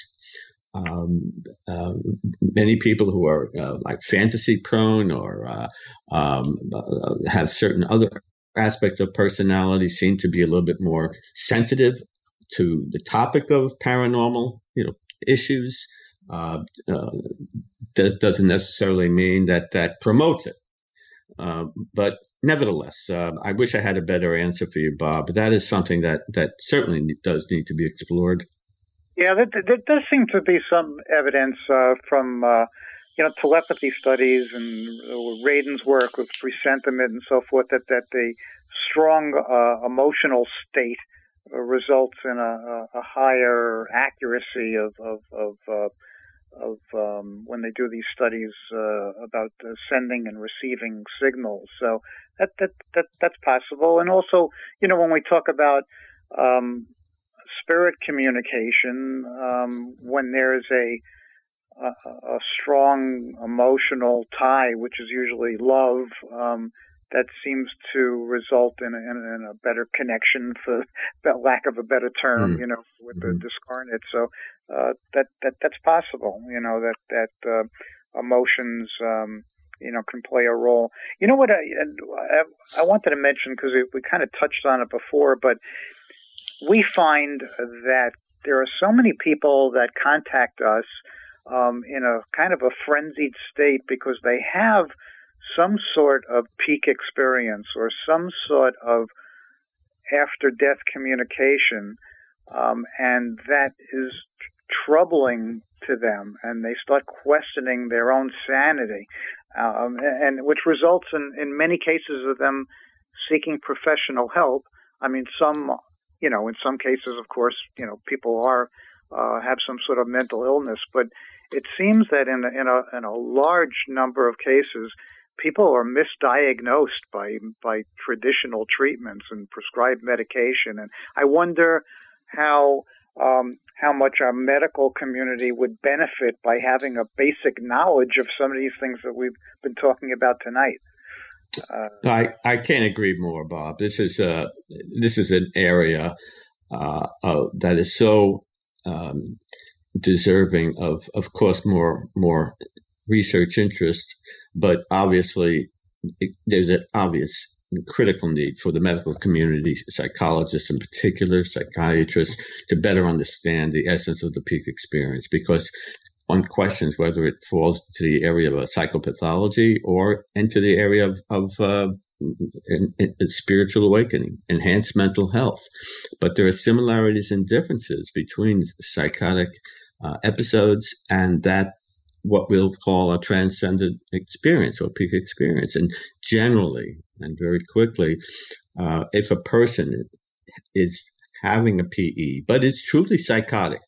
Um, uh, many people who are uh, like fantasy prone, or uh, um, uh, have certain other aspects of personality, seem to be a little bit more sensitive to the topic of paranormal, you know, issues. Uh, uh, that doesn't necessarily mean that that promotes it. Uh, but nevertheless, uh, I wish I had a better answer for you, Bob, but that is something that, that certainly does need to be explored. Yeah, there, there does seem to be some evidence uh, from, uh, you know, telepathy studies and uh, Radin's work with presentiment and so forth, that, that the strong uh, emotional state uh, results in a, a higher accuracy of, of, of uh, of um, when they do these studies uh, about uh, sending and receiving signals. So that, that that that's possible. And also, you know, when we talk about um, spirit communication, um, when there's a, a a strong emotional tie, which is usually love, um, that seems to result in a, in a better connection, for that lack of a better term, mm. you know, with mm-hmm. the discarnate. So uh, that that that's possible. You know, that that uh, emotions, um, you know, can play a role. You know what? I I, I wanted to mention, because we kind of touched on it before, but we find that there are so many people that contact us um, in a kind of a frenzied state because they have some sort of peak experience or some sort of after-death communication, um, and that is troubling to them, and they start questioning their own sanity, um, and which results in, in many cases of them seeking professional help. I mean, some, you know, in some cases, of course, you know, people are uh, have some sort of mental illness, but it seems that in a, in a in a large number of cases, people are misdiagnosed by by traditional treatments and prescribed medication, and I wonder how um, how much our medical community would benefit by having a basic knowledge of some of these things that we've been talking about tonight. Uh, I, I can't agree more, Bob. This is a this is an area uh, uh, that is so um, deserving of, of course, more more research interest, but obviously it, there's an obvious critical need for the medical community, psychologists in particular, psychiatrists, to better understand the essence of the peak experience, because one questions whether it falls to the area of a psychopathology or into the area of, of uh, in, in spiritual awakening, enhanced mental health. But there are similarities and differences between psychotic uh, episodes and that what we'll call a transcendent experience or peak experience. And generally, and very quickly, uh, if a person is having a P E, but is truly psychotic,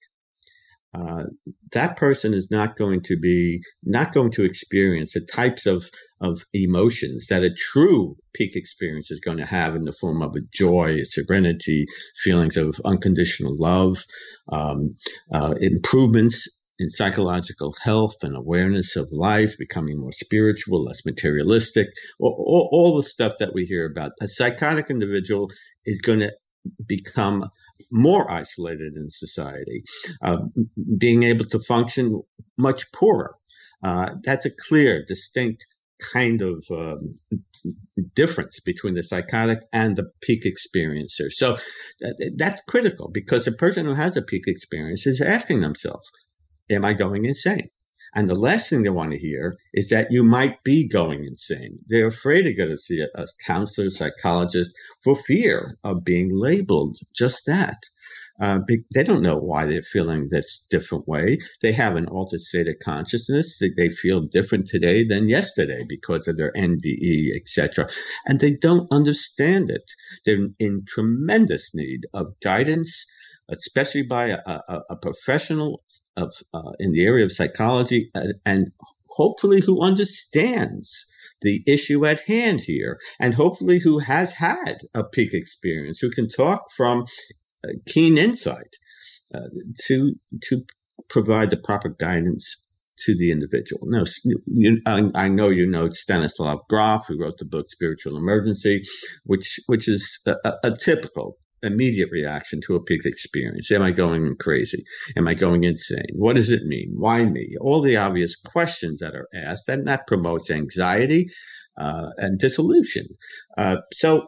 uh, that person is not going to be, not going to experience the types of, of emotions that a true peak experience is going to have in the form of a joy, a serenity, feelings of unconditional love, um, uh, improvements in psychological health and awareness of life, becoming more spiritual, less materialistic, all, all, all the stuff that we hear about. A psychotic individual is going to become more isolated in society, uh, being able to function much poorer. Uh, that's a clear, distinct kind of um, difference between the psychotic and the peak experiencer. So that, that's critical, because a person who has a peak experience is asking themselves, am I going insane? And the last thing they want to hear is that you might be going insane. They're afraid to go to see a, a counselor, psychologist, for fear of being labeled just that. Uh, they don't know why they're feeling this different way. They have an altered state of consciousness. They, they feel different today than yesterday because of their N D E, et cetera. And they don't understand it. They're in tremendous need of guidance, especially by a, a, a professional of uh, in the area of psychology, and, and hopefully who understands the issue at hand here, and hopefully who has had a peak experience, who can talk from uh, keen insight uh, to to provide the proper guidance to the individual. Now, you, I, I know you know Stanislav Grof, who wrote the book Spiritual Emergency, which which is a, a, a typical immediate reaction to a peak experience. Am I going crazy? Am I going insane? What does it mean? Why me? All the obvious questions that are asked, and that promotes anxiety uh, and disillusion. Uh, so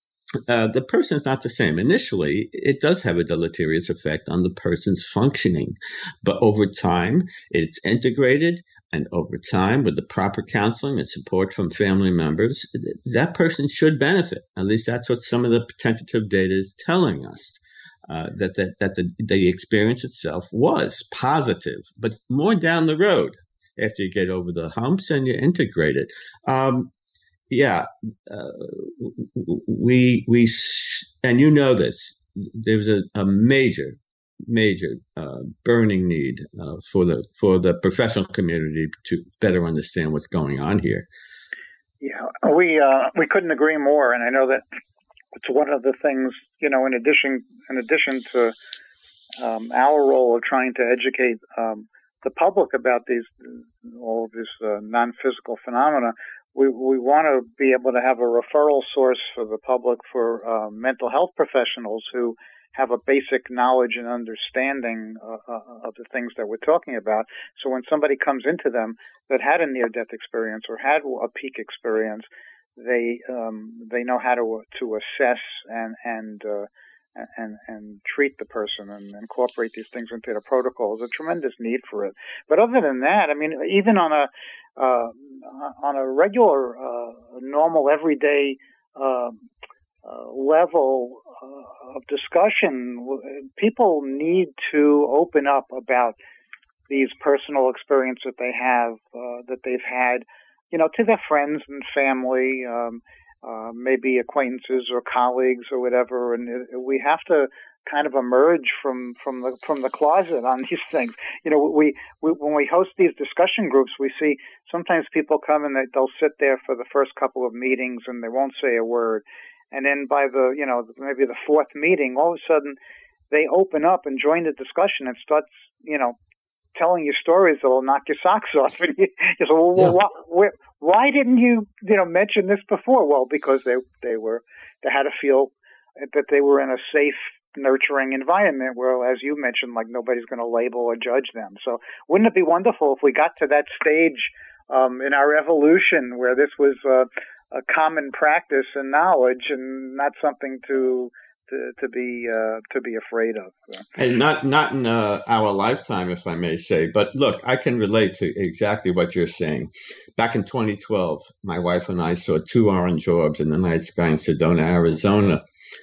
uh, the person's not the same. Initially, it does have a deleterious effect on the person's functioning, but over time, it's integrated, and over time, with the proper counseling and support from family members, that person should benefit. At least that's what some of the tentative data is telling us, uh, that, that, that the, the experience itself was positive, but more down the road, after you get over the humps and you integrate it. Um, yeah, uh, we, we, and you know this, there's a, a major major uh, burning need uh, for the for the professional community to better understand what's going on here. Yeah, we uh, we couldn't agree more, and I know that it's one of the things, you know, in addition in addition to um, our role of trying to educate um, the public about these all of these uh, non-physical phenomena. We we want to be able to have a referral source for the public for uh, mental health professionals who have a basic knowledge and understanding uh, uh, of the things that we're talking about. So when somebody comes into them that had a near-death experience or had a peak experience, they um, they know how to to assess and and uh, and and treat the person and incorporate these things into their protocol. There's a tremendous need for it. But other than that, I mean, even on a uh, on a regular, uh, normal, everyday uh, uh, level uh, of discussion, people need to open up about these personal experiences that they have, uh, that they've had, you know, to their friends and family, um, uh, maybe acquaintances or colleagues or whatever. And it, we have to kind of emerge from, from the, from the closet on these things. You know, we, we, when we host these discussion groups, we see sometimes people come and they, they'll sit there for the first couple of meetings and they won't say a word. And then by the, you know, maybe the fourth meeting, all of a sudden they open up and join the discussion and start, you know, telling you stories that will knock your socks off. And you, you say, well, yeah. what, where, why didn't you, you know, mention this before? Well, because they they were they had to feel that they were in a safe, nurturing environment where, as you mentioned, like nobody's going to label or judge them. So wouldn't it be wonderful if we got to that stage um, in our evolution where this was uh, a common practice and knowledge and not something to to, to be uh, to be afraid of? So. And not not in uh, our lifetime, if I may say. But look, I can relate to exactly what you're saying. Back in twenty twelve, my wife and I saw two orange orbs in the night sky in Sedona, Arizona.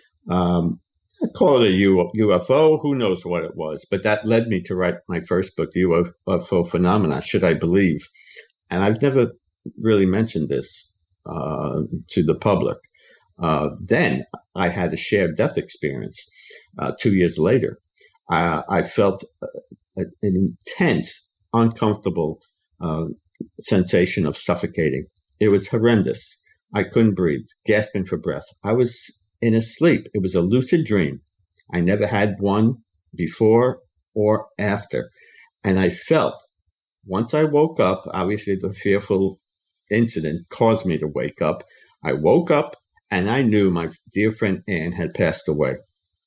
Um, I call it a U F O. Who knows what it was? But that led me to write my first book, U F O Phenomena, Should I Believe? And I've never really mentioned this uh, to the public. Uh, then I had a shared death experience uh, two years later. Uh, I felt uh, an intense, uncomfortable uh, sensation of suffocating. It was horrendous. I couldn't breathe, gasping for breath. I was in a sleep. It was a lucid dream. I never had one before or after. And I felt, once I woke up, obviously the fearful incident caused me to wake up. I woke up and I knew my dear friend Anne had passed away.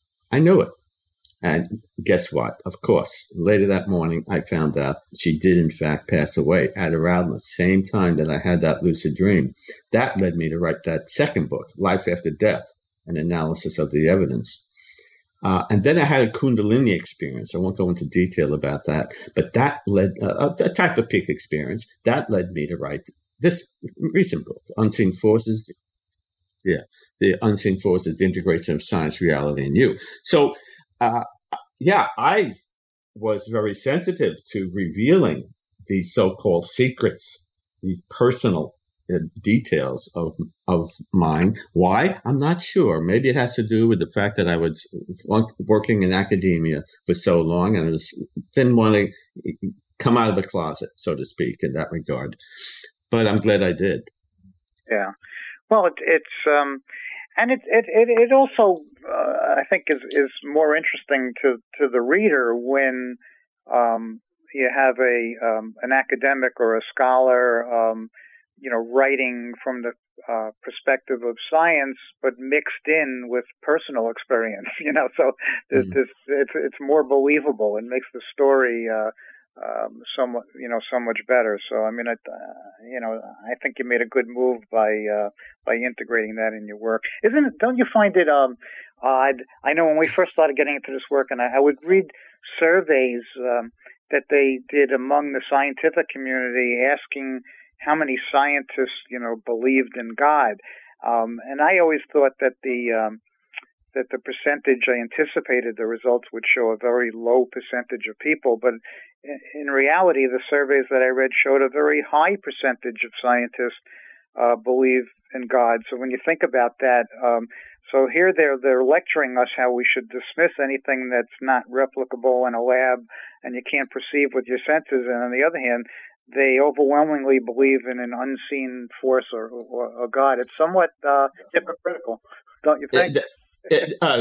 I knew it. And guess what? Of course, later that morning, I found out she did, in fact, pass away at around the same time that I had that lucid dream. That led me to write that second book, Life After Death, an analysis of the evidence. Uh, and then I had a Kundalini experience. I won't go into detail about that, but that led, uh, a type of peak experience, that led me to write this recent book, Unseen Forces. Yeah, the Unseen Forces, the Integration of Science, Reality, and You. So, uh, yeah, I was very sensitive to revealing these so-called secrets, these personal uh, details of of mine. Why? I'm not sure. Maybe it has to do with the fact that I was working in academia for so long and I was, didn't want to come out of the closet, so to speak, in that regard. But I'm glad I did. Yeah. Well, it, it's um, and it it it, it also uh, I think is is more interesting to to the reader when um, you have a um, an academic or a scholar um, you know writing from the uh, perspective of science, but mixed in with personal experience. You know, so this, mm-hmm. this it's it's more believable and makes the story Uh, Um, somewhat, you know, so much better. So, I mean, I, uh, you know, I think you made a good move by uh, by integrating that in your work. Isn't it? Don't you find it um, odd? I know when we first started getting into this work, and I, I would read surveys um, that they did among the scientific community, asking how many scientists, you know, believed in God. Um, and I always thought that the um, that the percentage I anticipated the results would show a very low percentage of people, but in reality, the surveys that I read showed a very high percentage of scientists uh, believe in God. So when you think about that, um, so here they're they're lecturing us how we should dismiss anything that's not replicable in a lab and you can't perceive with your senses, and on the other hand, they overwhelmingly believe in an unseen force or, or, or God. It's somewhat uh, hypocritical, don't you think? It, it, uh,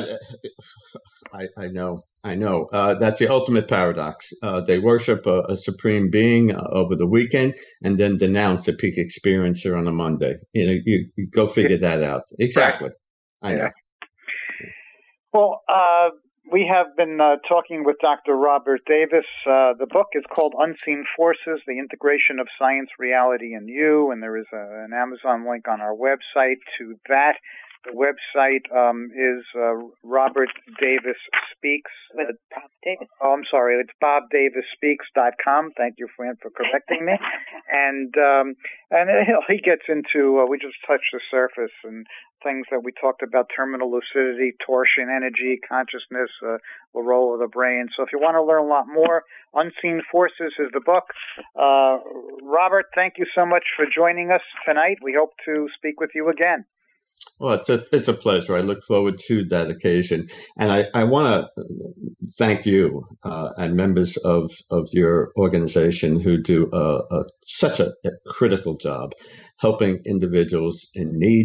I, I know, I know. Uh, that's the ultimate paradox. Uh, they worship a, a supreme being uh, over the weekend and then denounce the peak experiencer on a Monday. You know, you, you go figure that out. Exactly. I know. Yeah. Well, uh, we have been uh, talking with Doctor Robert Davis. Uh, the book is called Unseen Forces, The Integration of Science, Reality, and You, and there is a, an Amazon link on our website to that. The website um, is uh, Robert Davis Speaks. With Bob Davis. Oh, I'm sorry. It's bob davis speaks dot com. Thank you, Fran, for correcting me. And um, and he gets into, uh, we just touched the surface and things that we talked about, terminal lucidity, torsion, energy, consciousness, uh, the role of the brain. So if you want to learn a lot more, Unseen Forces is the book. Uh, Robert, thank you so much for joining us tonight. We hope to speak with you again. Well, it's a it's a pleasure. I look forward to that occasion, and I, I want to thank you uh, and members of, of your organization who do uh, a, such a, a critical job helping individuals in need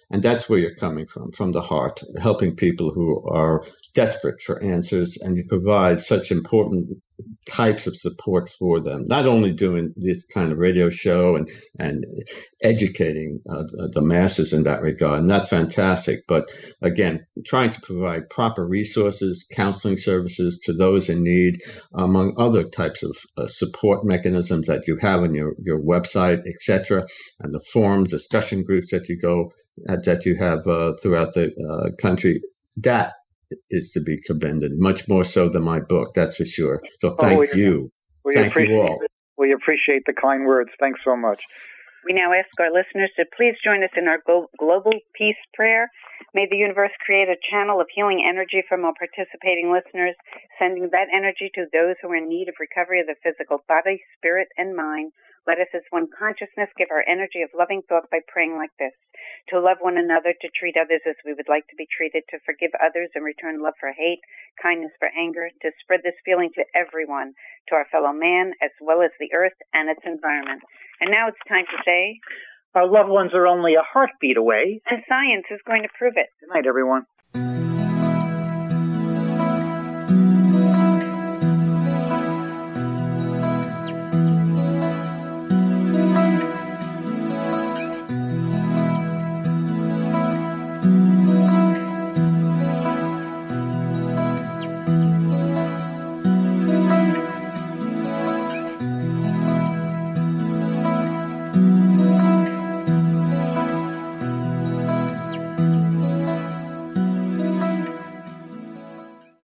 And that's where you're coming from, from the heart, helping people who are desperate for answers, and you provide such important types of support for them, not only doing this kind of radio show and, and educating uh, the masses in that regard, and that's fantastic, but again, trying to provide proper resources, counseling services to those in need, among other types of uh, support mechanisms that you have on your, your website, et cetera, and the forums, discussion groups that you go that you have uh, throughout the uh, country. That is to be commended, much more so than my book, that's for sure. So thank oh, we, you. We thank appreciate you all. It. We appreciate the kind words. Thanks so much. We now ask our listeners to please join us in our global peace prayer. May the universe create a channel of healing energy from all participating listeners, sending that energy to those who are in need of recovery of the physical body, spirit, and mind. Let us as one consciousness give our energy of loving thought by praying like this: to love one another, to treat others as we would like to be treated, to forgive others and return love for hate, kindness for anger, to spread this feeling to everyone, to our fellow man, as well as the earth and its environment. And now it's time to say, our loved ones are only a heartbeat away, and science is going to prove it. Good night, everyone.